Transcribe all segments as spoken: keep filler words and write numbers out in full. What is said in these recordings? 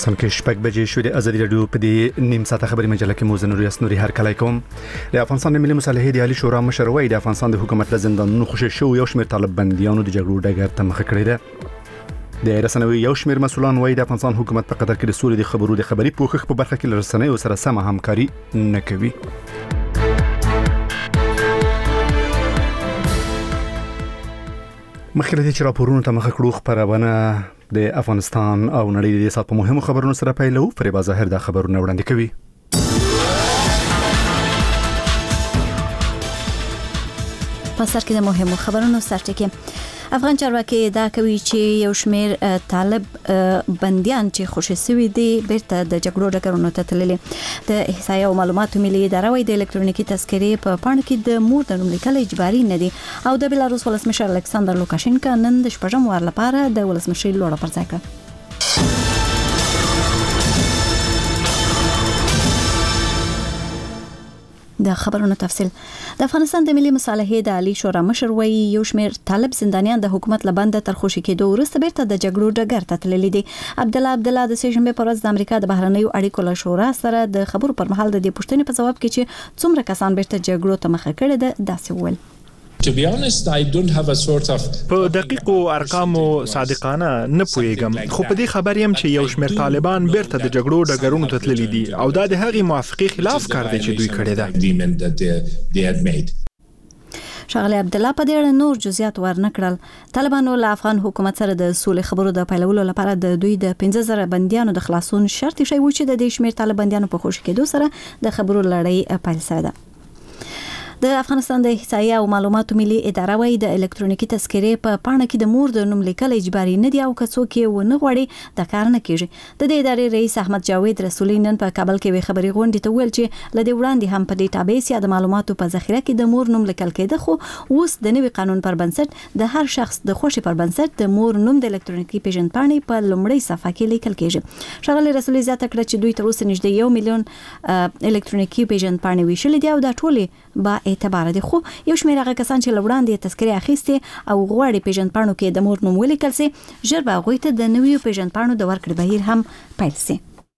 افغانستان کې شپږ بجې شوې د ازادي رادیو په دې نیم ساعته خبري مجله کې موزه نوري اسنوري هر کله کوم د افغانستان ملي مصالحې د عالی شورا مشر وای د افغانستان د حکومت له زندانونو خوشی شو یو شمېر طالب بنديانو د جګړو ډګر ته مخه کړې ده د رسنوي یو شمېر مسولان وای د افغانستان حکومت په قطر کې د سولې د خبرو د خبري پوښښ په برخه کې رسنوي سره سم همکاري نه کوي. مخکې د راپورونو ته مخه کړو خبرونه د افغانستان او نړۍ د سات په مهمو خبرونو سره پیلو. فریبا ظاهر د خبرونو وړاندې کوي. په سر کې د مهمو خبرونو سرټکی افغان چارواکي دا کوي چې یو شمېر طالب بنديان چې خوشي سوي دي بیرته د جګړو ډګرونو ته تللي. د احصایې او معلوماتو ملي اداره وايي د الکترونیکي تذکرې په پاڼه کې د مور د نوم لیکل اجباري نه دي او د بلاروس ولسمشر الکساندر لوکاشینکا نن د شپږم وار لپاره د ولسمشر لوړه پر ځای کړ. د خبرونو تفصیل د افغانستان د ملي مصالحې د عالی شورا مشر وایي یو شمېر طالب زندانیان د حکومت لبند تر خوشي کېدو وروسته بیرته د جګړو ډګر ته تللي دي. عبد الله عبد الله د سېشنبه پر ورځ د امریکا د بهرنیو اړیکو له شورا سره د خبرو پر مهال د دې پوښتنې په جواب کې چې څومره کسان بیرته جګړو ته مخه کړي ده داسې وویل. To be honest, I don't have a sort of په دقیقو ارقامو صادقانه نه پوهیږم خو په دې خبر یم چې یو شمېر طالبان بیرته د جګړو ډګرونو ته تللي دي او دا د هغې موافقې خلاف کار دی چې دوی کړی دی. شغله عبد الله په دې اړه نور جزئیات ورنکړل. طالبانو له افغان حکومت سره د سولې خبرو د پیلولو لپاره د دوی د پنځه زره بنديانو د خلاصون شرط شوی و چې د دې شمېر طالب بنديانو په خوشي کېدو سره د خبرو لړۍ پیل شوه ده. د افغانستان د احصایې او معلوماتو ملي اداره وايي د الکترونیکي تذکرې په پاڼه کې د مور د نوم لیکل اجباري نه دي او که څوک یې ونه غواړي د کار نه کیږي. د دې ادارې رئیس احمد جاوید رسولي نن په کابل کې وی خبري غونډې ته ویل چې لدې وړاندې هم په ډیټابیس یا د معلوماتو په ذخیره کې د مور نوم لیکل کېده خو اوس د نوي قانون پر بنسټ د هر شخص د خوشي پر بنسټ د مور نوم د الکترونیکي پیژندپاڼې په لومړۍ صفحه کې لیکل کېږي. شغله رسولي زیاته کړه چې دوی تر اوسه نږدې یو میلیون الکترونیکي پیژندپاڼې ویشلې دي او دا ټولې با اعتبار دي. خو یو شمېر هغه کسان چې لوړاندې تذکرې اخیستي او غواړي پیژندپاڼو کې د مور نوم ولیکل سي ژر به هغوی ته د نویو پیژندپاڼو د ورکړې بهیر هم پیل سي.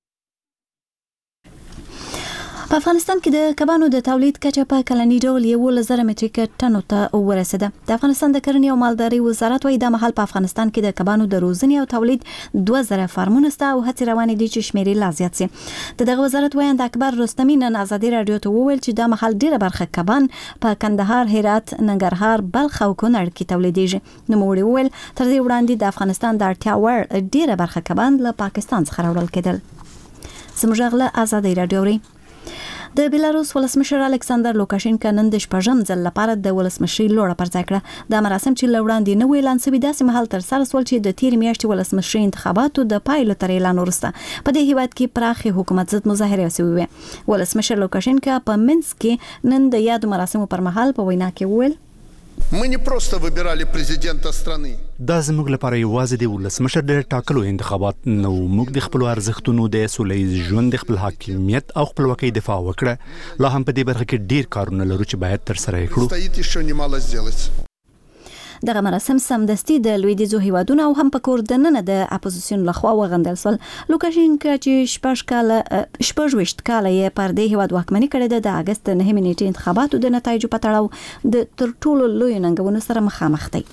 په افغانستان کې د کبانو د تولید کچه په کلنی ډول یو زر متریک ټنو ته ورسېده. د افغانستان د کرنې او مالدارۍ وزارت وايي د مهال په افغانستان کې د کبانو د روزنې او تولید دوه زره فارمونه سته او هڅې روانې دي چې شمېر یې لا زیات سي. د دغه وزارت وایي د اکبر رستمي نن ازادي رادیو ته وویل چې د مهال ډیره برخه کبان په کندهار، هرات، ننګرهار، بلخ او کونړ کې تولیدېږي. نو موږ ویل تر دې وړاندې د افغانستان د اړتیا وړ ډیره برخه کبان له پاکستان څخه راوړل کېدل. زموږ غله ازادي رادیو ری د بلاروس ولسمشر الکساندر لوکاشینکا نن د شپږم ځل لپاره د ولسمشرۍ لوړه پر ځای کړه. دا مراسم چې لوړاندې نه ویلان سوي داسې مهال تر سره سول چې د تیر میاشتې ولسمشرۍ انتخاباتو د پایلو تر اعلان وروسته په دې هیواد کې پراخه حکومت ضد مظاهرې وسوي وي. ولسمشر لوکاشینکا په منسک کې نن د یاد مراسمو پر مهال په وینا کې وویل Мы не просто выбирали президента страны. دا زموږ لپاره یوازې د ولسمشر د ټاکلو انتخابات نو موږ د خپل ارزښتونو د سولهییز ژوند د خپل حاکمیت او خپلواکۍ دفاع وکړه. لا هم په دې برخه کې ډیر کارونه لرو چې باید تر سره کړو. Стоит еще немало сделать. دغه مراسم سمدستي د لویدیځو هیوادونو او هم په کور دننه د اپوزیسیون لخوا وغندل سول. لوکاشینکا چې شپږ کاله شپږ وشت کاله یې پر دې هیواد واکمني کړې ده د اگست نهمې نیټې انتخاباتو د نتایجو په تړاو د تر ټولو لوی ننګونو سره مخامخ دی.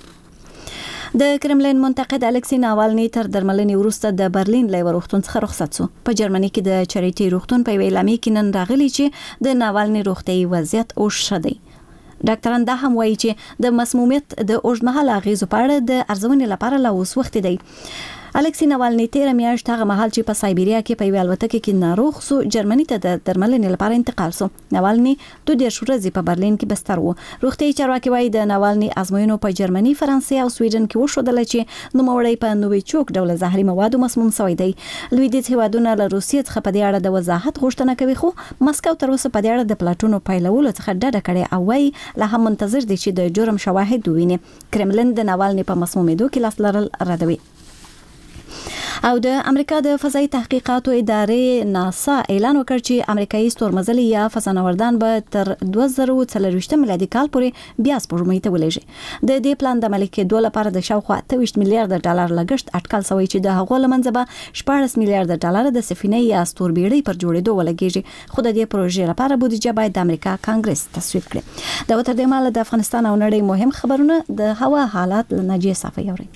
د کرملین منتقد الکسی ناوالني تر درملنې وروسته د برلین له روغتون څخه رخصت شو. په جرمني کې د چریټي روغتون په ویلامي کې نن راغلي چې د ناوالني روغتي وضعیت اوس ښه دی. ډاکټران دا هم وایي چې د مسمومیت د اوږدمهاله اغېزو په اړه د ارزونې لپاره لا اوس وخت دی. الکسی ناوالني تیر میاشت هغه مهال چې په سایبیریا کې په یوه الوتکه کې ناروغ سو جرمني ته د درملنې لپاره انتقال سو. ناوالني دوه دیرش ورځې په برلین کې بستر و. روغتي چارواکي وایي د ناوالني ازموینو په جرمني، فرانسې او سویډن کې وښودل چې نوموړی په نوویچوک ډول زهري موادو مسموم شوی دی. لویدیځ هیوادونه له روسیې څخه په دې اړه د وضاحت غوښتنه کوي خو مسکو تر اوسه په دې اړه د پلاټونو پیلولو څخه ډډه کړې او وايي لا هم منتظر دي چې د جرم شواهد وویني. کرملین د ناوالني په مسمومېدو کې لاس لرل ردوي. او د امریکا د فضایي تحقیقاتو ادارې ناسا اعلان وکړ چې امریکایي ستورمزلي یا فضانوردان به تر دوه زره څلرویشت میلادي کال پورې بیا سپوږمۍ ته ولېږي. د دې پلان د عملي کېدو لپاره د شاوخوا اته ویشت میلیارډ ډالر لګښت اټکل شوی چې د هغو لمنځه به شپاړس میلیارډ ډالر د سفینې یا ستوربېړۍ پر جوړېدو ولګېږي، خو د دې پروژې لپاره بودیجه باید د امریکا کانګرس تصویب کړي. دا وتر د مال د افغانستان او نړۍ مهم خبرونه د هوا حالات له نجیب صافي اوري.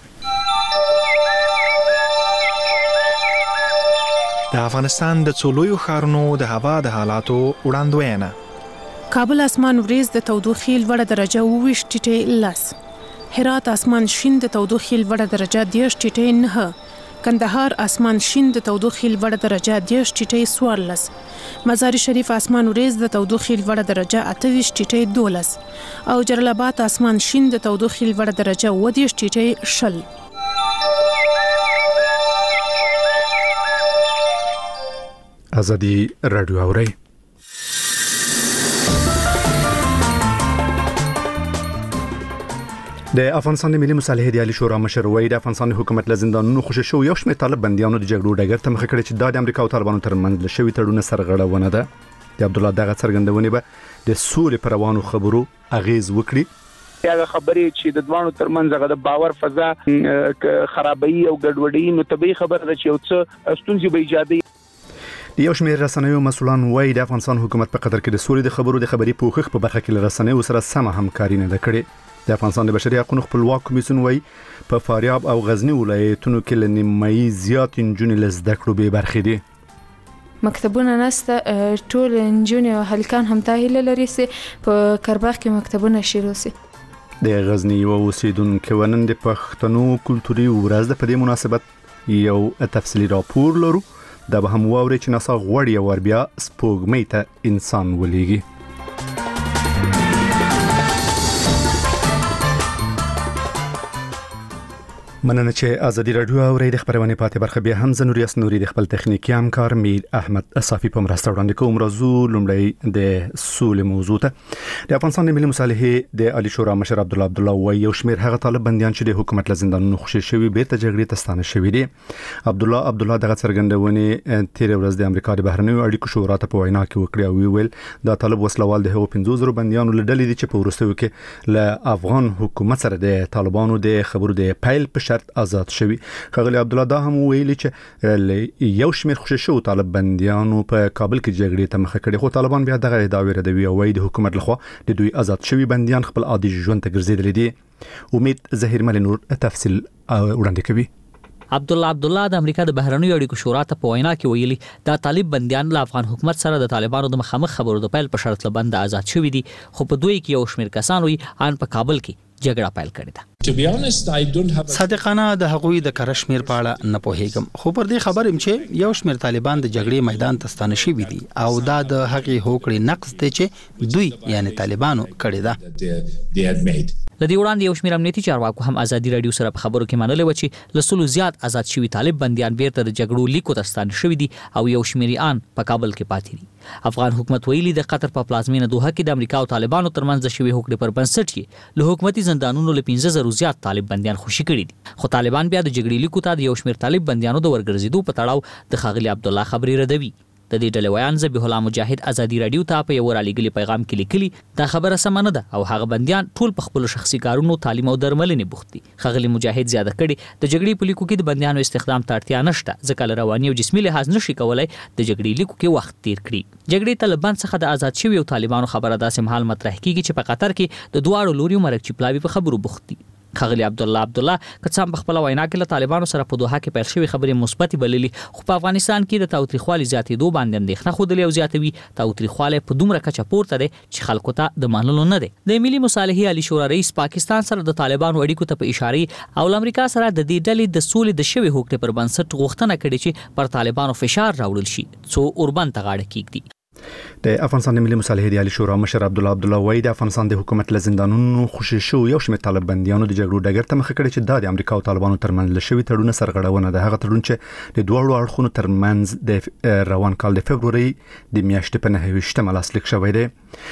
د افغانستان د څولویو ښارونو د هوا د حالاتو وړاندوینه. کابل اسمان وریځ د تودوخې لوړه درجه اووه ټیټې لس، هرات اسمان شین د تودوخې لوړه درجه دېرش ټیټې نه، کندهار اسمان شین د تودوخې لوړه درجه دېرش ټیټې څوارلس، مزار شریف اسمان وریځ د تودوخې لوړه درجه اته ویشت ټیټې دولس او جلال آباد اسمان شین د تودوخې لوړه درجه اووه دېرش ټیټې شل. ازادي رادیو اوري. د افغانستان ملي مصالحې د عالی شورا مشر وای د افغانستان حکومت له زندانونو خوشی شو یو شمېر طالب بنديانو د جګړو ډګر ته مخ کړي چې د امریکا او طالبانو ترمنځ له شوی تړون سرغړونه ده. د عبد الله دغه څرګندونه به د سولې پر روانو خبرو اغیز وکړي. یا خبرې چې د دوانو ترمنځ غو د باور فضا خرابوي او ګډوډي، نو طبيعي خبره ده چې یو څه ستونزې به ایجادي. د یو شمېر رسنیو مسؤلان وایي د افغانستان حکومت په قطر کې د سولې د خبرو د خبري پوښښ په برخه کې رسنیو سره سم همکاري نه کړې. د افغانستان د بشري حقوقو خپلواک کمیسیون وایي په فاریاب او غزنی ولایتونو کې ل نیمایي زیات انجونې له زده کړو به برخې دي. مکتبونه نسته، ټول انجونې او هلکان هم تاهیل لري چې په کرباخ کې مکتبونه شروع سي. د غزنی یو اوسیدونکو ونن د پښتنو کلتوري ورځ په دې مناسبت یو تفصیلی راپور لرو. دا به هم واوري چې ناسا غوړی ور بیا سپوږمۍ ته انسان ولېږي. مننه چې ازادي رادیو اوري د خبرونه پاتې برخه بیا هم زنوري اسنوري د خپل تخنیکی همکار میر احمد صافي په مرسته وړاندې کوم. موضوع لومړی د سولې موضوع ته. د افغانستان ملي مصالحې د عالی شورا مشر عبد الله عبد الله وایي یو شمېر هغه طالب بنديان چې د حکومت له زندانونو خوشی شوی بیرته جګړې ته ستانه شوی دي. عبد الله عبد الله دغه څرګندونه تیر ورځ د امریکا د بهرنیو اړیکو شورا ته په وینا کې وکړه او ویل دا طالب وسلوال د هغو پنځه زره بنديانو له ډلې دي چې په ورستیو کې له افغان حکومت سره د طالبانو د خبرو د پیل په آزاد شوی. خغلی عبد الله دا هم ویلي چې یو شمېر خوشی شو طالب بنديانو په کابل کې جګړې ته مخه کړي، خو طالبان بیا دغه ادعا ردوي او وايي د حکومت لخوا د دوی آزاد شوی بنديان خپل عادي ژوند ته ګرځیدل دي. امید ظهیر مل نور تفصیل وړاندې کوي. عبد الله عبد الله د امریکا د بهرنیو اړیکو شورا ته په وینا کې ویلي دا طالب بنديان له افغان حکومت سره د طالبانو د مخامخ خبرو د پیل په شرط لبند آزاد شوی دي، خو په دوی کې یو شمېر کسان وي ان په کابل کې جګړه پیل کړې ده. صادقانه د هغوی د کرشمیر په اړه نه پوهیږم، خو پر دې خبرم چې یو شمېر طالبان د جګړې میدان ته ستانه شوي دي او دا د هغې هوکړې نقض دی چې دوی یعنی طالبانو کړی ده. لدی وړاندې یو شمېر امنیتي چارواکو هم ازادي رادیو سره په خبرو کې منلې و چې لسلو زیات آزاد شوي طالب بنديان بیرته د جګړو لیکو ته ستانه شوي دي او یو شمېر ان په کابل کې پاتې دي. افغان حکومت ویلي د قطر په پلازمینه دوحه کې د امریکا او طالبانو ترمنځ د شوی هوکړې پر بنسټ یې له حکومتي زندانونو له پنځه زره زیات طالب بنديان خوشي کړي دي، خو طالبان بیا د جګړې لیکو ته د یو شمېر طالب بنديانو د ورګرځېدو په تړاو د خغلی عبد الله خبري ردوي. د دې ډلې ویان ذبیح الله مجاهد ازادي رادیو ته په یو رالیږلي پیغام کې لیکلي دا خبره سم نه ده او هغه بنديان ټول په خپل شخصي کارونو تعلیم او درملنې بوخت دي. خغلی مجاهد زیاده کړي د جګړې په لیکو کې د بنديانو استخدام ته اړتیا نشته ځکه له رواني او جسمي لحاظ نشي کولای د جګړې لیکو کې وخت تیر کړي. جګړې طالبان څخه د آزاد شوي او طالبانو خبره داسې مهال مطرح کیږي چې په قطر کې د دواړو لوريو مرګ چپلاوي په خبرو بوخت دي. خغلی عبد الله عبد الله کڅام په خپل وینا کې له طالبانو سره په دوحه کې پیل شوی خبرې مثبت بللي، خو په افغانستان کې د تاوتریخوالي زیاتېدو باندې اندېښنه خوده او زیاتوي. تاوتریخواله په دومره کچه پورته ده چې خلکو ته د منلو نه ده. د ملي مصالحې عالی شورا رئیس پاکستان سره د طالبانو اړیکو ته په اشاره او امریکا سره د دې ډلې د سولې د شوی هوکړې پر بنسټ غوښتنه کړې چې پر طالبانو فشار راوړل شي څو اوربند ته غاړه کېږدي. د افغانستان ملي مصالحې د عالی شورا مشر عبد الله عبد الله وایي د افغانستان د حکومت له زندانونو خوشی شو یو شمېر طالب بنديانو د جګړو ډګر ته مخه کړي چې د امریکا او طالبانو ترمنځ له شوی تړون سرغړونه ده. هغه تړون چې د دوه اړخونو ترمنځ د روان کال د فبرवरी د میاشتې په نهه ویشتمه لاسلیک شوی دی.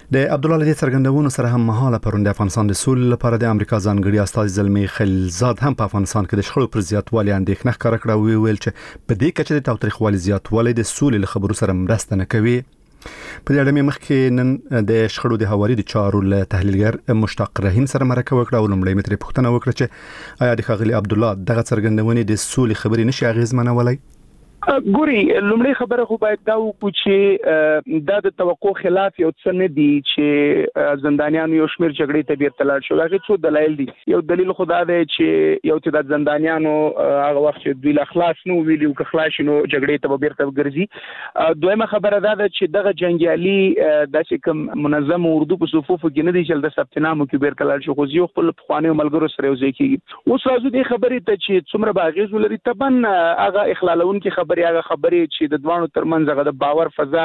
د عبد الله لدی څرګندونو سره هم مهاله پروند افغانستان د سولې لپاره د امریکا ځانګړي استازي زلمی خلیلزاد هم په افغانستان کې د شخړو پر زیاتوالي اندېښنه ښکاره کړه او ویل چې په دې کچه د تاوتریخوالي زیاتوالی د سولې له خبرو سره مرسته نه کوي. په دې اړه مې مخکې نن د شخړو د هواري د چارو له تحلیلګر مشتاق رحیم سره مرکه وکړه او لومړی مې ترې پوښتنه وکړه چې آیا د ښاغلي عبد الله دغه څرګندونې د سولې خبرې نشي اغېزمنولای؟ ګوري لومړی خبره خو باید دا وکړو چې دا د توقع خلاف یو څه نه دی چې زندانیان یو شمیر جګړې ته بیرته لاړ شو. هغه څو دلایل دي. یو دلیل خو دا دی چې یو چې د زندانیانو هغه وخت چې دوی لا خلاص نو ویلو که خلاص نو جګړې ته بیرته ګرځي. دویمه خبره دا ده چې دغه جنگیالي د کوم منظم اردو په صفوفو کې نه دي چې د ثبتنامو کې بیرته لاړ شو. خو یو خپل خواني ملګرو سره یو ځای کیږي. اوس راځو د خبرې ته چې څومره باغیز ولري تبن هغه اخلالون کې خبرې هغه خبرې چې د دوانو ترمنځ هغه د باور فضا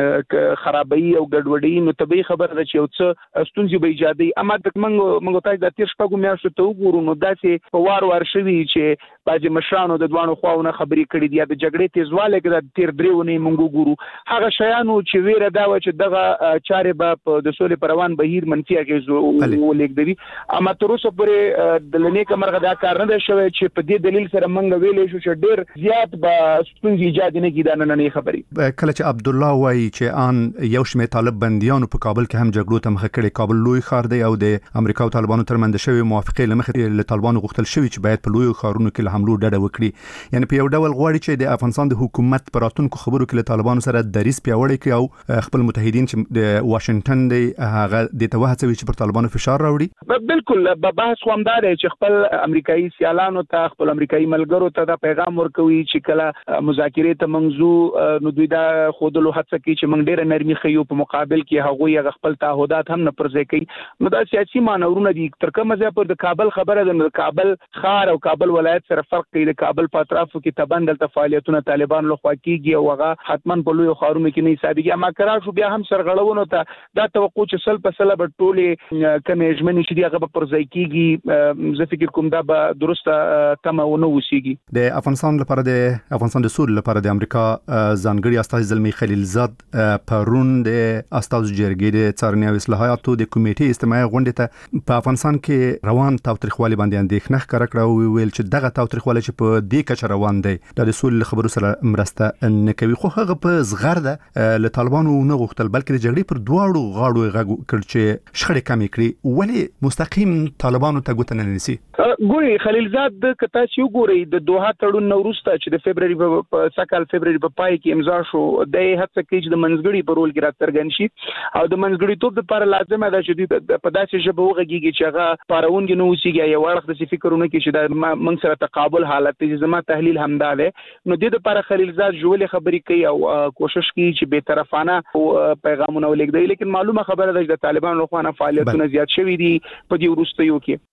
خرابوي او ګډوډي نو طبيعي خبره ده چې یو څه ستونزې به ایجادي. اما د منګو منګو تاسو د تیر شپږو میاشتو ته وګورئ نو داسې په وار وار شوي چې باج مشرانو د دوانو خواونه خبرې کړې دي د جګړې تیزواله کې د تیر دریونه منګو ګورو هغه شیانو چې ویره دا و چې دغه چارې به د سولې پروان بهیر منفي اغیز ولګدي. اما تر اوسه پورې د لنیک مرغه دا کار نه شوی چې په دې دلیل سره منګ ویلې شو چې ډېر زیات به ستونزې ایجاد نه کیدان نه نه خبرې. کله چې عبد الله وایي چې ان یو شمېر طالب بنديانو په کابل کې هم جګړو ته مخه کړي. کابل لوی ښار دی او د امریکا او طالبانو ترمنځ شوی موافقه لمخې له طالبانو غوښتل شوی چې باید په لوی ښارونو کې له حملو ډډه وکړي. یعنی په یو ډول غواړي چې د افغانستان د حکومت پر راتلونکو خبرو کې له طالبانو سره دریځ پیاوړی کړي او خپل متحدین چې د واشنگټن دی هغه د توهڅوي چې پر طالبانو فشار راوړي. بالکل به بحث خوندار چې خپل امریکایي سیالانو ته خپل امریکایي ملګرو ته دا پیغام ورکوي چې کله مذاکرې ته منځو نو دوی دا خودلو هڅه کوي چې موږ ډېر نرمي خيو په مقابل کې هغه یې خپل تعهدات هم نه پرځای کوي. نو دا سیاسي مانورونه دي تر کومه ځای پر د کابل خبره ده. کابل ښار او کابل ولایت سره فرق کوي. د کابل په اطرافو کې تبندل تفاعلاتونه طالبان له خوا کیږي او هغه حتما په لوی خارونو کې نه حسابيږي. اما قرار شو بیا هم سرغړونو ته دا توقع چې سل په سل به ټولې کمې ژمنې چې هغه په پرځای کیږي. زه فکر کوم دا به درسته تمه ونه وسیږي. د افغانستان لپاره د افغانستان د سولې لپاره د امریکا ځانګړي استازي زلمی خلیلزاد پرون د استازو جرګې د څارنې او اصلاحاتو د کمیټې استماعي غونډې ته په افغانستان کې روان تاوتریخوالي باندې اندېښنه ښکاره کړه او ویل چې دغه تاوتریخوالي چې په دې کچه روان دی د سولې خبرو سره مرسته نه کوي. خو هغه په زغرده له طالبانو نه غوښتل بلکې د جګړې پر دواړو غاړو غږ کړ چې شخړې کمې کړي. ولی مستقیم طالبانو ته ګوته نه نیسي؟ ګوري خلیلزاد د کتا چې وګوري د دوحه تړون نوروسته چې د فبرवरी په سکهال فبرवरी په پای کې امضا شو د هڅه کوي چې د منځګړي په رول کې راڅرګند شي او د منځګړي توپ لپاره لازمه ده چې په داسې ژبه وغږیږي چې هغه پارونګ نه وسیږي یا وړخ د فکرونه کې چې د من سره تقابل حالت چې زما تحلیل همدا ده. نو د لپاره خلیلزاد جوړې خبرې کوي او کوشش کوي چې به طرفانه پیغامونه ولګي. لیکن معلومه خبره ده چې د طالبانو لخوا فعالیتونه زیات شوي دي په دې وروستیو کې.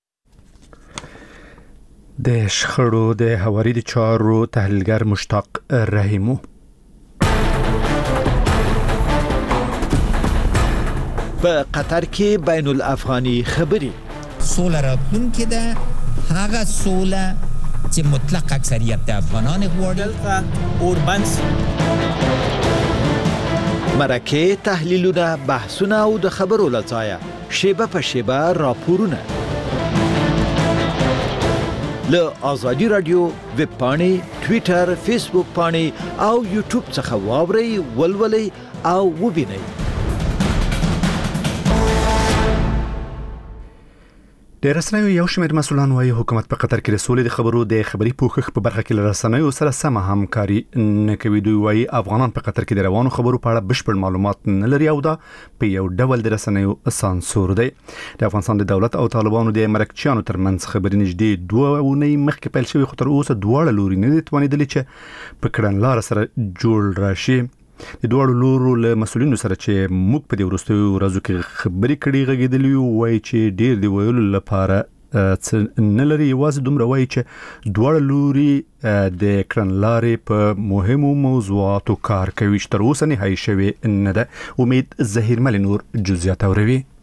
د شخړو د هواري د چارو تحلیلګر مشتاق رحیمو په قطر کې بین الافغاني خبرې سوله راتلونکې ده هغه سوله چې مطلق اکثریت د افغانان غواړي. اوربنس مرکه تحلیلونه بحثونه او د خبرو لځایه شیبه په شیبه راپورونه له آزادی رادیو ویب پاڼې ټوئیټر فیسبوک پاڼې او یوټیوب څخه واورئ ولولئ او وبینئ. د رسنیو یو شمېر مسؤلان وايي حکومت په قطر کې د سولې د خبرو د خبري پوښښ په برخه کې له رسنیو سره سم همکاري نه کوي. دوی وايي افغانان په قطر کې د روانو خبرو په اړه بشپړ معلومات نه لري او دا په یو ډول د رسنیو سانسور دی. د افغانستان د دولت او طالبانو د مرکچیانو ترمنځ خبرې نږدې دوه اونۍ مخکې پیل شوې خو تر اوسه دواړه لوري نه دي توانېدلي چې په کړنلاره سره جوړ راشي. د دوړو لورو له مسولینو سره چې موږ په دې وروستیو ورځو کې خبرې کړي غږېدلې وایي چې ډېر دی ویلو لپاره څه نه لري. یوازې دومره وایي چې دوړو لوري د کړنلارې په مهمو موضوعاتو کار کوي چې تر اوسه نهایي شوی نه ده. امید ظهیرمل نور جزئیات اوروي.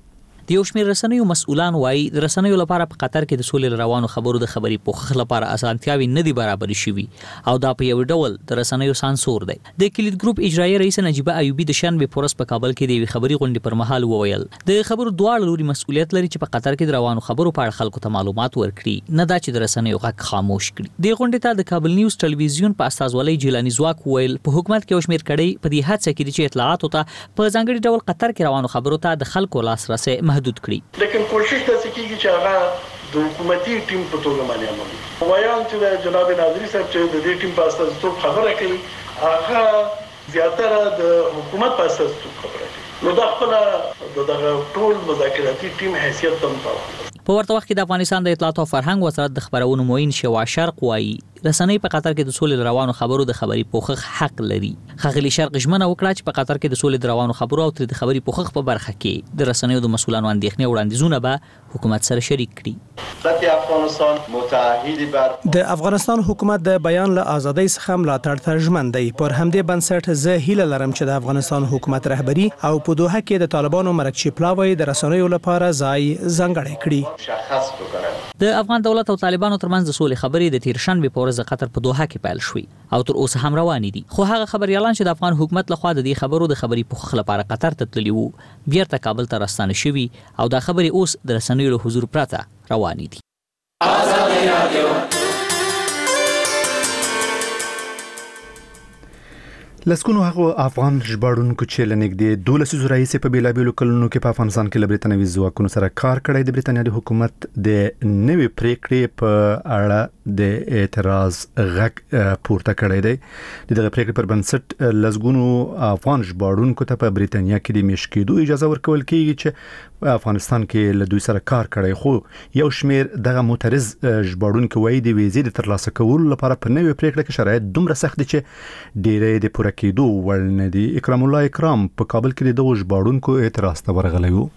د یو شمېر رسنیو مسؤلان وایي د رسنیو لپاره په قطر کې د سولې روانو خبرو د خبري پوښښ لپاره اسانتیاوي نه دي برابر شوي او دا په یو ډول د رسنیو سانسور دی. د کلید ګروپ اجرایي رئیس نجیبه ایوبی د شنبه پورس په کابل کې د یوې خبري غونډې پر مهال وویل د خبرو دواړه لوري مسؤلیت لري چې په قطر کې د روانو خبرو په اړه خلکو ته معلومات ورکړي، نه دا چې د رسنیو غږ خاموش کړي. د غونډې ته د کابل نیوز ټلویزیون په استازولۍ جیلانی ځواک ویل په حکومت کې یو شمېر کړي په دې هڅه کې چې اطلاعات ته په ځانګړي ډول قطر کې روانو خبرو ته د خلکو لاسرسي محدود کړي. لیکن کوشش داسې کیږي چې هغه د حکومتي ټیم په توګه باندې عمل وکړي. وایي چې جناب ناظری صاحب چې د دې ټیم په اساس خبره کوي هغه زیاتره د حکومت په اساس خبره کوي. نو دا خپل دغه ټول مذاکراتي ټیم حیثیت تم تاوه. په ورته وخت کې د افغانستان د اطلاعات او فرهنګ وزارت د خبرونو معین شوا شرق وایي رسنۍ په قطر کې د سولې روانو خبرو د خبري پوښښ حق لري. ښاغلي شرق ژمنه وکړه چې په قطر کې د سولې روانو خبرو او د خبري پوښښ په برخه کې د رسنیو د مسؤلانو اندېښنې وړاندیزونه به حکومت سره شریک کړي. افغانستان متعهد بر د افغانستان حکومت د بیان له ازادۍ څخه ملاتړ ته ژمن دی. پر همدې بنسټ زه هیله لرم چې د افغانستان حکومت رهبری او په دوحه کې د طالبانو مرکچی پلاوی د رسنیو لپاره ځای ځانګړی کړي. د افغان دولت او طالبانو ترمنځ د سولې خبرې د تیر شنبه په ورځ قطر په دوحه کې پیل شوې او تر اوسه هم روانې دي. خو هغه خبريالان چې د افغان حکومت لخوا د دې خبرو د خبري پوښښ لپاره قطر ته تللي وو بیرته کابل ته راستانه شوي او دا خبرې اوس د رسنیو له حضور پرته روانې دي. آزادي رادیو لسکونو هغه افغان ژباړونکو چې لنګدې دولس زورایسي په بیلابیلو کلونو کې په افغانستان کې لبرتنوي ځواکونو سره کار کړی د بریتانیا د حکومت د نوې پریکړې په اړه د اعتراض غږ پورته کړی دی. دغه پریکړې پر بنسټ لسګونو افغان ژباړونکو ته په بریتانیا کې د میشکېدو اجازه ورکول کیږي چې په افغانستان کې له دوی سره کار کړی، خو یو شمیر دغه معترض ژباړونکو وایي د ویزې د ترلاسه کولو لپاره په نوې پریکړه کې شرایط دومره سخت دي چې ډېرې د پوره کېدو وړ نه دي. اکرام الله اکرام په کابل کې د دغو ژباړونکو اعتراض ته ورغلی و.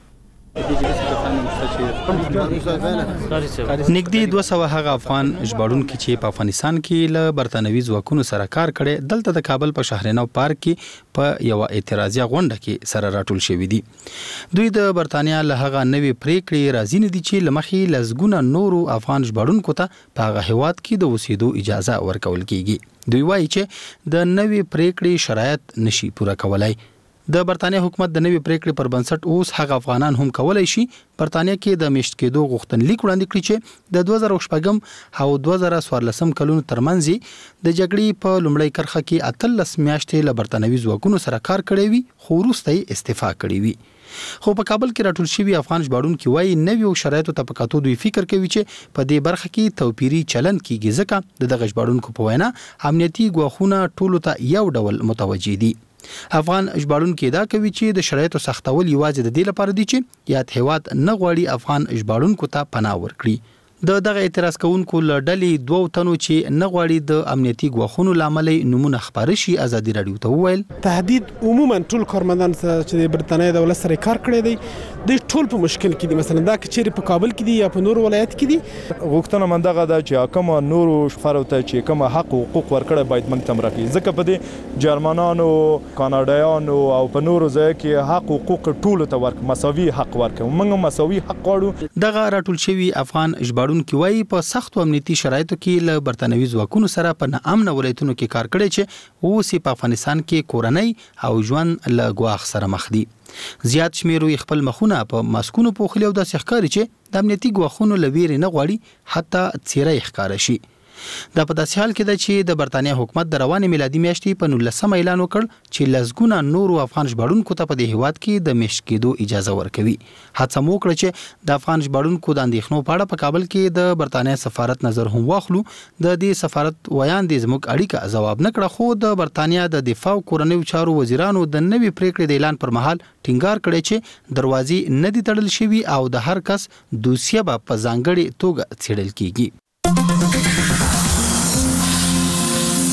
نږدې دوه سوه هغه افغان ژباړونکي چې په افغانستان کې له برتانوي ځواکونو سره کار کړي دلته د کابل په شهرنو پارک کې په یو اعتراضي غونډه کې سره راټول شوي دي. دوی د برتانیا له هغه نوې پریکړې راضي نه دي چې لمخې لسګونه نورو افغان ژباړونکو ته په هغه هیواد کې د اوسېدو اجازه ورکول کیږي. دوی وایي چې د نوې پریکړې شرایط نشي پوره کولای. د برتانیا حکومت د نوې پریکړې پر بنسټ اوس هغه افغانان هم کولای شي برتانیا کې د میشت کېدو غوښتنلیک وړاندې کړي چې د دوه زره شپږم او دوه زره څوارلسم کلونو ترمنځ د جګړې په لومړۍ کرخه کې اتلس میاشتې له برتانوي ځواکونو سره کار کړی وي خو وروسته یې استعفا کړې وي. خو په کابل کې راټول شوي افغان ژباړونکي وایي نویو شرایطو ته په کتو دوی فکر کوي چې په دې برخه کې توپیري چلند کیږي ځکه د دغه ژباړونکو په وینا امنیتي ګواښونه ټولو ته یو ډول متوجي دي. افغان ژباړونکي دا کوي چې د شرایطو سختول یوازې د دې لپاره دي چې یاد هیواد نه غواړي افغان ژباړونکو ته پناه ورکړي. د دغه اعتراض کوونکو له ډلې دوه تنو چې نه غواړي د امنیتي ګواښونو لامل نمونه خبري شي ازادي رادیو ته وویل تهدید عموما ټول کارمندان چې د برتانیې دولت سره کار کړی دی د ټول په مشکل کې دي. مثلا دا کچېری په کابل کې دي یا په نور ولایت کې دي غوښتنه مندغه ده چې کوم نورو شفارو ته چې کوم حق او حقوق ورکړي باید موږ تم راکړي ځکه په دې جرمنانو کاناډایانو او په نورو ځای کې حق او حقوق ټول ته ورک مساوي حق ورکړي موږ مساوي حق غواړو. دغه راټول شوی افغان ژباړونکي وایي په سختو امنیتي شرایطو کې له برتانوي ځواکونو سره په ناامن ولایتونو کې کار کړی چې اوس په افغانستان کې کورنۍ او ژوند له ګواښ سره مخ دي. زیات شمیرو خپل مخونه په ماسکونو پوښلي او د ښکاری چې د امنیتي ګواښونو لویری نه غواړي حتی څیرې ښکار شي. دا په داسې حال کې ده چې د برتانیا حکومت د روانې میلادي میاشتې په نولسم اعلان وکړ چې لسګونه نورو افغان ژباړونکو ته په دې هیواد کې د میشت کېدو اجازه ورکوي. هڅه مو وکړه چې د افغان ژباړونکو د اندېښنو په اړه په کابل کې د برتانیا سفارت نظر هم واخلو. د دې سفارت ویاندې زموږ اړیکه ځواب نه کړه خو د برتانیا د دفاع او کورنیو چارو وزیرانو د نوې پریکړې د اعلان پر مهال ټینګار کړی چې دروازې نه دي تړل شوي او د هر کس دوسیه به په ځانګړې توګه څېړل کیږي.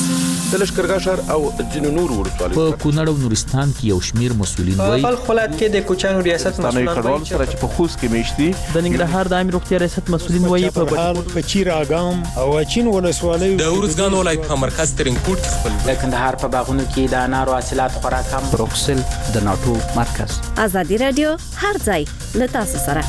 د لشکرګاه ښار او ځینو نورو ولسوالیو په کونړ او نورستان کې یو شمیر مسؤلین وایي په بلخ ولایت کې د کوچانو ریاست مسؤلین وایي چې په خوست کې میشتي د ننګرهار د عامه روغتیا ریاست مسؤلین وایي په پچیر اګام او چین ولسوالیو د ورزګان ولایت په مرکز ترینکوټ خپل د کندهار په باغونو کې د انارو حاصلات خورا کم. بروکسل د ناتو مرکز. ازادي رادیو هر ځای له تاسو سره.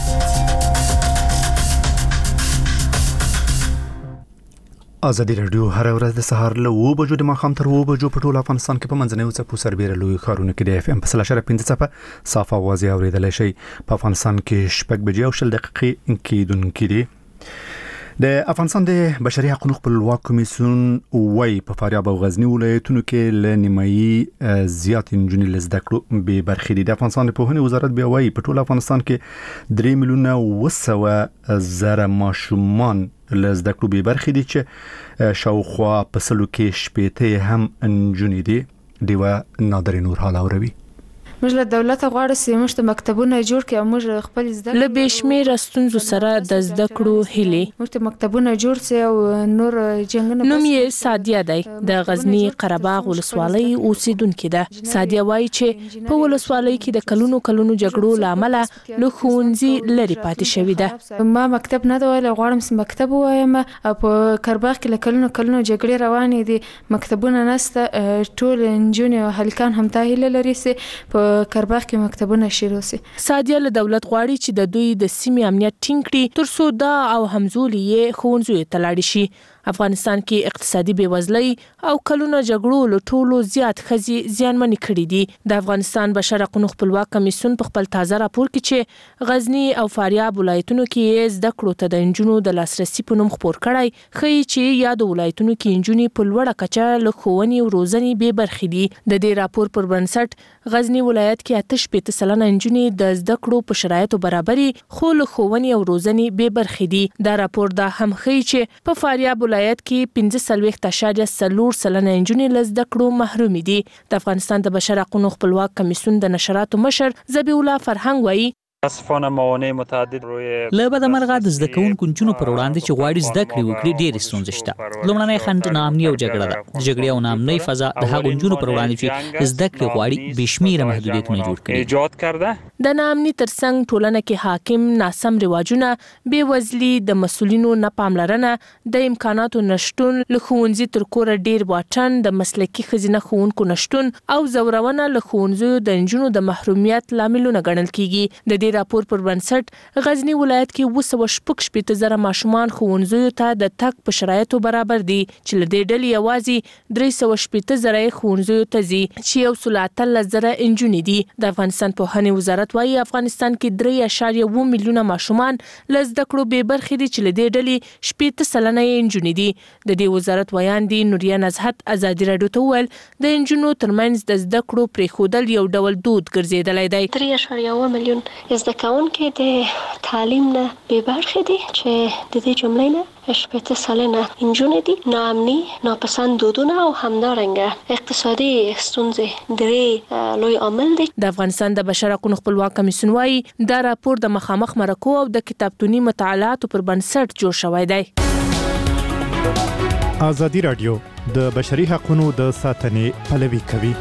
ازادي رادیو هر ورځ د سهار له و بجو د ماښام تر و بجو په ټول افغانستان کې په منځنیو څپو سربېره لوی ښارونو کې د اف ام په سل اشاریه پنځه څپه صاف اواز اورېدلی شئ. په افغانستان کې شپږ بجې او شل دقیقې کېدونکي دي. د افغانستان د بشري حقوقو خپلواک کمیسیون وايي په فاریاب او غزنی ولایتونو کې له نیمایي زیات نجونې له زده کړو بې برخې دي. د افغانستان د پوهنې وزارت بیا وايي په ټول افغانستان کې درې میلیونه اوه سوه زره ماشومان له زده کړو بې برخې دي چې شاوخوا په سلو کې شپېته هم نجونې دي. ډیوه نادر نور حال اوروي. موږ له دولت غواړو چې موږ ته مکتبونه جوړ کړي او موږ خپل زده له بشمیره ستونزو سره د زده کړو هلي موږ ته مکتبونه جوړ شي او نور جنګونه. نوم یې سادیه دی، د غزنی قرهباغ ولسوالۍ اوسیدونکې ده. سادیه وایي چې په ولسوالۍ کې د کلونو کلونو جګړو لامل له ښوونځي لري پاتې شوې ده. ما مکتب نه دی ویلی، غواړم چې مکتب ووایم. او په قرهباغ کې له کلونو کلونو جګړې روانې دي، مکتبونه نشته. ټول نجونې او هلکان هم دا هیله لري چې په قرهباغ کې مکتبونه شروع شي. سادیه له دولت غواړي چې د دوی د سیمې امنیت ټینګ کړي ترڅو دا او همزولي یې ښوونځیو ته لاړ شي. افغانستان کې اقتصادي بېوزلۍ او کلونه جګړو له ټولو زیات ښځې زیانمنې کړي دي. د افغانستان بشر حقوقو خپلواک کمیسیون په خپل تازه راپور کې چې غزنی او فاریاب ولایتونو کې زده کړو ته د نجونو د لاسرسي په نوم خپور کړی، ښیي چې یاد ولایتونو کې نجونې په لوړه کچه له ښوونې او روزنې بې برخې دي. د دې راپور پر بنسټ غزنی ولایت کې اته شپېته سلنه نجونې د زده کړو په شرایطو برابرې خو له ښوونې او روزنې بې برخې دي. دا راپور دا هم ښیي چې په فاریاب ولایت کې پنځه څلوېښت اعشاریه څلور سلنه نجونې له زده کړو محرومې دي. د افغانستان د بشر حقوقو خپلواک کمیسیون د نشراتو مشر ذبیح الله فرهنګ وایي متاسفانه موانع متعدد روی له بده مرغه د زده کوونکو نجونو پر وړاندې چې غواړي زده کړې وکړي ډېرې ستونزې شته. لومړنی خنډ ناامني او جګړه ده. د جګړې او ناامنۍ فضا د هغو نجونو پر وړاندې چې زده کړې غواړي بې شمېره محدودیتونه جوړ کړي. ایجاد کرده د ناامني ترڅنګ ټولنه کې حاکم ناسم رواجونه، بېوزلي، د مسؤلینو نه پاملرنه، د امکاناتو نشټون، له ښوونځي تر کوره ډېر واټن، د مسلکي ښځینه ښوونکو نشټون او زورونه له ښوونځیو د نجونو د محرومیت لاملونه ګڼل کیږي. د دې راپور پر بنسټ غزنی ولایت کې اوه سوه شپږ شپېته زره ماشومان ښوونځیو ته د تګ په شرایطو برابر دي، چې له دې ډلې یوازې درې سوه شپېته زره یې ښوونځیو ته ځي، چې یو سل اتلس زره نجونې دي. د افغانستان پوهنې وزارت وایي افغانستان کې درې اعشاریه اوه میلیونه ماشومان له زده کړو بې برخې دي، چې له دې ډلې شپېته سلنه یې نجونې دي. د دې وزارت ویاندې نوریه نزهت ازادي راډیو ته وویل د نجونو ترمنځ د زده کړو پرېښودل یو ډول دود ګرځېدلی دی. درې اعشاریه اوه میلیون زده کوونکي د تعلیم نه بې برخې دي، چې د دې جملې نه شپېته سلنه نجونې دي. ناامني، ناپسند دودونه او همدارنګه اقتصادي ستونزې درې لوی عامل دي. د افغانستان د بشر حقوقو خپلواک کمیسیون وایي دا راپور د مخامخ مرکو او د کتابتوني مطالعاتو پر بنسټ جوړ شوی دی. ازادي رادیو د بشري حقوقو د ساتنې پلوي کوي.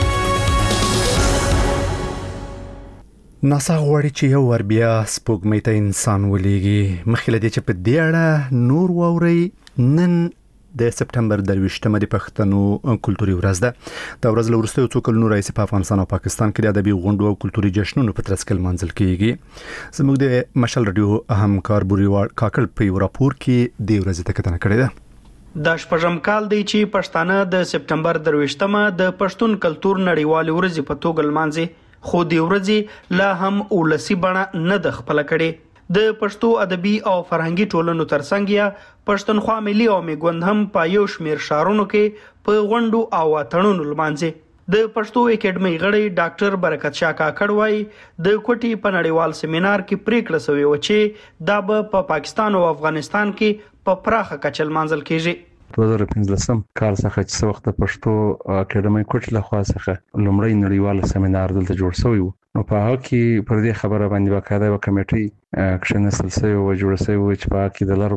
ناسا غواړي چې یو ور بیا سپوږمۍ ته انسان ولېږي. مخکې له دې چې په دې اړه نور واورئ، نن د سپټمبر درویشتمه د پښتنو کلتوري ورځ ده. دا ورځ له وروستیو څو کلونو راهیسې په افغانستان او پاکستان کې د ادبي غونډو او کلتوري جشنونو په ترڅ کې لمانځل کیږي. زموږ د مشال رادیو همکار بوریوال کاکړ په یو راپور کې د ورځې ته کتنه کړې ده. د شپږم کال دی چې پښتانه د سپټمبر درویشتمه د پښتون کلتور نړیوال ورځ په توګه لمانځي، خو د ورځې لا هم ولسی بڼه نه د خپل کړي. د پښتو ادبي او فرهنګي ټولنو ترڅنګ یا پښتونخوا ملي او میګوند هم په یو شمیر شعرونو کې په غونډو او اتڼونو لمانځي. د پښتو اکیډمي غړی ډاکټر برکت شاه کاکړ وایي د کوټي په نړیوال سیمینار کې پریکړه شوې و چې دا به په پاکستان او افغانستان کې په پراخه کچه لمانځل کیږي. دوه زره پنځلسم کال څخه چې څو وخت پښتو اکیډمي کوټ له خوا څخه لومړی نړیوال سیمینار دلته جوړ شوی و، نو په هغه کې پر دې خبره باندې باقاعده یو کمیټي اکشن سلسله و جوړ شوی و چې په کې د لاربر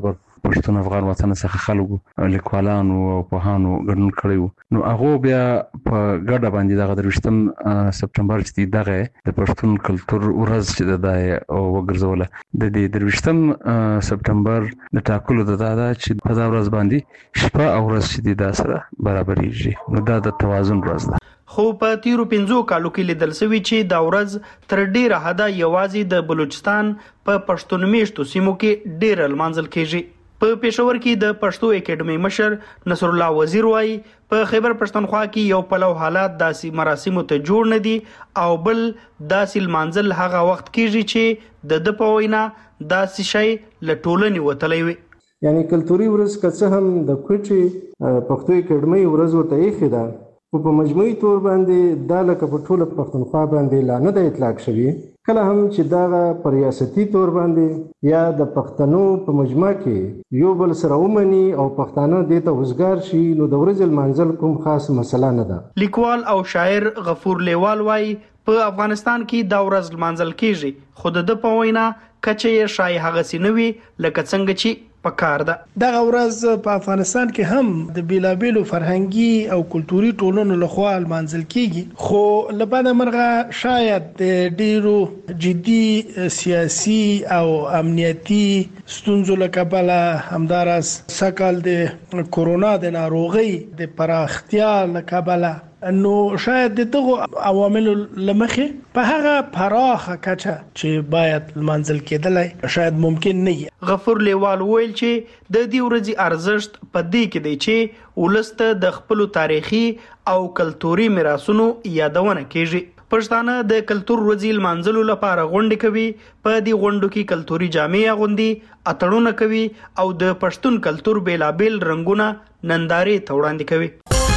پښتون افغان وطن څخه خلکو لیکوالانو او پوهانو ګډون کړی نو هغه بیا په ګډه باندې دغه دروشتم سپټمبر چې دغه د پښتون کلچر ورځ چې د او وګرځول د دې دروشتم سپټمبر د ټاکلو د دادا چې په دا ورځ باندې شپه او ورځ چې د سره برابرېږي نو دا د توازن ورځ ده خو په تیرو پنځو کالو کې لیدل شوی چې دا ورځ تر ډیره حدا یوازې د بلوچستان په پښتون میشتو سیمو کې ډیر لمانځل کیږي په پېښور کې د پښتو اکیډمي مشر نصر الله وزیر وايي په خیبر پښتونخوا کې یو پلو حالات داسې مراسمو ته جوړ نه دي او بل داسې لمانځل هغه وخت کیږي چې د د په وینا داسې شی له ټولنې وتلی وي یعنی کلتوري ورځ که څه هم د کوټي پښتو اکیډمي ورځ ورته یې خدا په مجموعي تور باندې دا لکه په ټوله پښتونخوا باندې لا نه د اطلاق شوی کله هم چې دا په ریاستي تور باندې یا د پښتنو په مجمع کې یو بل سره ومني او پښتانه دې ته وزګار شي نو د ورځې لمانځل کوم خاص مسله نه ده لیکوال او شاعر غفور لیوال وايي په افغانستان کې دا ورځ لمانځل کیږي خو د په وینا کچې یې شای هغه سینوي لکه څنګه چې پکار ده دغه ورځ په افغانستان کې هم د بیلابیلو فرهنګي او کلتوري ټولنو لخوا لمانځل کیږي خو لبنه مرغه شاید د ډیرو جدي سیاسي او امنیتي ستونزو لکبله همدارس سکل د کورونا د ناروغي د پراختیا لکبله نو شاید دغه عوامل لمخه په هغه پراخه کچه چې باید منځل کېدلای شاید ممکن نه غفور لیوال ویل چې د دې ورځې ارزښت په دې کې دی چې ولسته د خپل تاریخي او کلتوري میراثونو یادونه کیږي پښتانه د کلتور ورځې لمانځلو لپاره غونډې کوي په دې غونډو کې کلتوري جامې اغوندي اتړونه کوي او د پښتون کلتور بیلابیل رنگونه نندارې ته وړاندې کوي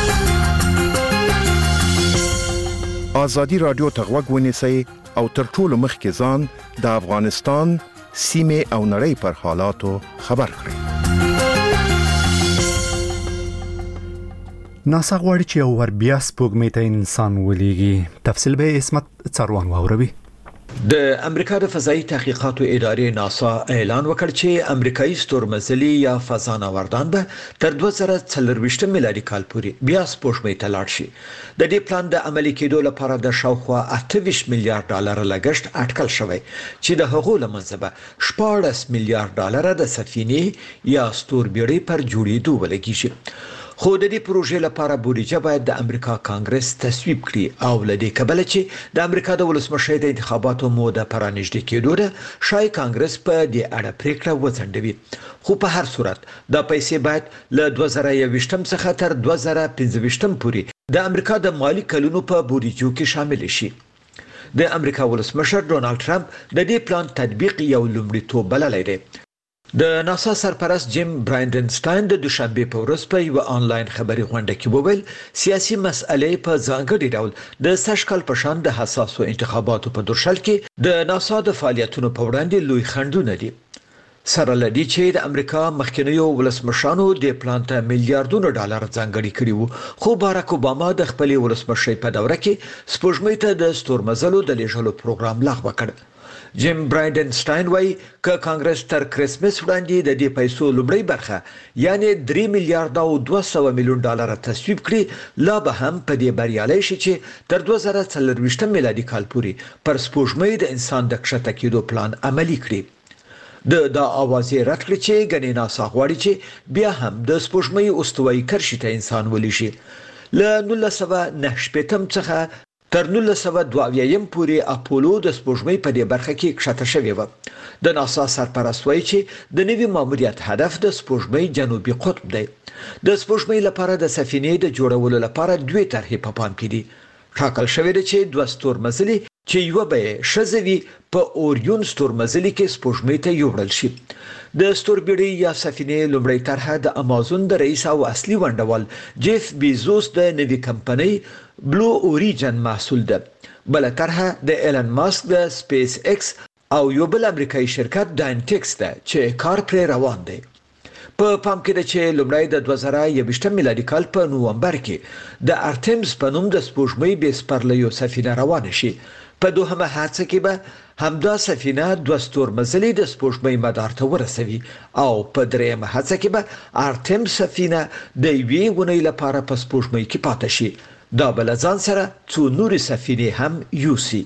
آزادی رادیو ته غوږ ونیسئ او تر ټولو مخکې ځان د افغانستان سیمې او نړۍ پر حالاتو خبر کړئ. ناسا غواړي چې یو ور بیا سپوږمۍ ته انسان ولېږي. تفصیل به اسمت څاروان واوروي. د امریکا د فضایي تحقیقاتو ادارې ناسا اعلان وکړ چې امریکایي ستورمزلي یا فضانوردان به تر دوه زره څلرويشت میلادي کال پورې بیا سپوږمۍ ته لاړ شي. د دې پلان د عملي کېدو لپاره د شاوخوا اته ویشت میلیارډ ډالر لګښت اټکل شوی چې د هغو لمنځه به شپاړس میلیارډ ډالر د سفینې یا ستوربیړۍ پر جوړېدو ولګیږي. خو د دې پروژې لپاره بودیجه باید د امریکا کانګرس تصویب کړي او لدې کبله چې د امریکا د ولسمشر د انتخاباتو موده پرانیږدې کېدو ده شای کانګرس په دې اړه پریکړه وځنډوي. خو په هر صورت دا پیسې باید له دوه زره یوویشت څخه تر دوه زره پنځه ویشت پورې د امریکا د مالی کلونو په بودیجو کې شامل شي. د امریکا ولسمشر ډونالد ټرمپ د دې پلان تطبیق یو لومړیتوب بللی دی. د ناسا سرپرست جیم برایندنسټاین د دوشنبه په ورځ په یو آنلاین خبري غونډه کې وویل سیاسي مسئلې په ځانګړي ډول د سشکل په شان د حساسو انتخاباتو په درشل کې د ناسا د فعالیتونو په وړاندې لوی خنډونه دي. سره لدی چې د امریکا مخکنیو ولسمشرانو د پلان ته میلیارډونو ډالر ځانګړي کړي وو خو باراک اوباما د خپل ولسمشۍ په دوره کې سپوږمۍ ته د ستورمزلو د لیږلو پروګرام لغوه کړ. جیم برایندنسټاین وايي ک کانګرس تر کریسمس وړاندې د دې پیسو لومړی برخه یعنی درې میلیارډ او دوه سوه میلیون ډالر تصویب کړي لا به هم په دې بریالي شي چې تر دوه زره څلرويشت میلادي کال پورې پر سپوږمۍ د انسان د کښته کېدو پلان عملي کړي. د دا اوازې رد کړي چې ګنې ناسا غواړي چې بیا هم د سپوږمۍ استوایي کرښې ته انسان ولېږي. له نولس سوه نهه شپېتم څخه تر نولس سوه دوه اویایم پورې اپولو د سپوږمۍ په دې برخه کې کښته شوې و. د ناسا سرپرست وایي چې د نوي ماموریت هدف د سپوږمۍ جنوبي قطب دی. د سپوږمۍ لپاره د سفینې د جوړولو لپاره دوه طرحې په پام کې دي. ټاکل شوی دی چې دوه ستورمزلي چې یو به شزوي په اوریون ستورمزلي کې سپوږمۍ ته یوړل شي. د ستوربیړۍ یا سفینې لومړی طرحه د امازون د رئیس او اصلي ونډوال جیف بیزوس د نوي کمپنۍ بلو اوریجن محصول ده. بل طرحه د ایلن ماسک د سپیس ایکس او یو بل امریکایي شرکت داینټکس ده چې کار پرې روان دی. په پام کې ده چې لومړی د دوه زره یوویشت میلادي کال په نومبر کې د ارتمز په نوم د سپوږمۍ بې سپرلیو سفینه روانه شي. په دوهمه هڅه کې به همدا سفینه دوه ستورمزلي د سپوږمۍ مدار ته ورسوي او په درېیمه هڅه کې به ارتم سفینه د یوې اونۍ لپاره په سپوږمۍ کې پاتې شي دا بل ځان سره څو نورې سفینې هم یوسي.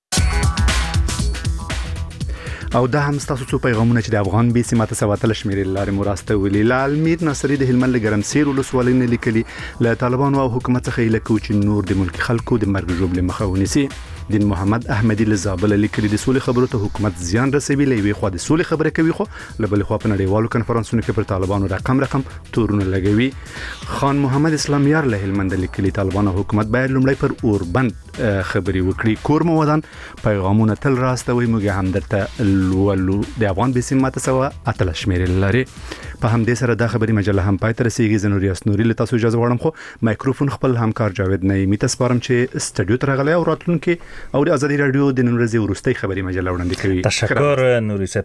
او دا هم تاسو څو پیغامونه چې د افغان بي سي ماته سواتل شمیرې لارې مراسته ویلي لال میر ناصری د هلمند ګرمسیر ولسوالۍ نه لیکلي له طالبانو او حکومت څخه لکه چې نور د ملک خلکو د مرګ جوړ مخه ونیسي. دین محمد احمدی له زابل لیکلي د سولې خبرو ته حکومت زیان رسوي لوي خو د سولې خبره کوي خو لبل خو په نړیوالو کنفرانسونو کې پر طالبانو رقم رقم تورونه لګوي. خان محمد اسلام یار له هلمند لیکلي طالبان او حکومت باید لومړی پر اوربند خبري وکړي کور مو ودان پیغامونه تل راستوي موږ هم درته ولو د افغان بي سي ماته سوا اتل شمیرې لري. په همدې سره دا خبري مجله هم پای تر رسیدي زنوري اسنوري له تاسو اجازه غواړم خو مایکروفون خپل همکار جاوید نعیمی ته سپارم چې استډیو ته راغلی او راتلونکي او د ازادي رادیو د نن ورځې ورستۍ خبري مجله وړاندې کوي. تشکر نوري صاحب.